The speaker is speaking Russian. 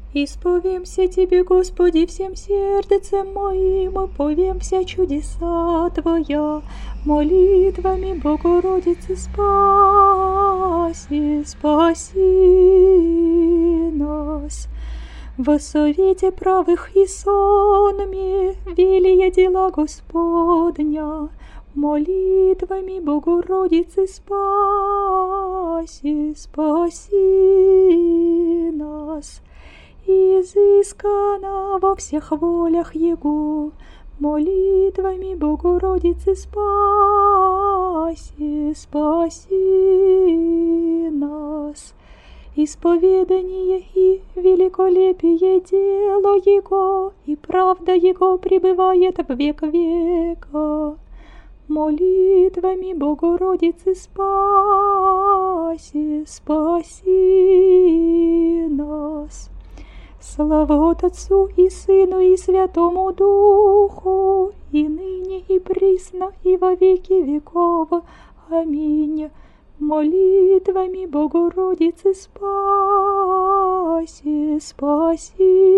Исповемся Тебе, Господи, всем сердцем моим, повемся чудеса Твоя, молитвами Богородицы спаси, спаси нас. Во совете правых и сонме велия дела Господня, молитвами Богородицы спаси, спаси нас. Изыскана во всех волях Его, молитвами Богородицы спаси, спаси нас. Исповедание и великолепие дело Его, и правда Его пребывает в век века. Молитвами Богородицы спаси, спаси нас. Слава Отцу и Сыну и Святому Духу, и ныне и присно и во веки веков. Аминь. Молитвами Богородицы спаси, спаси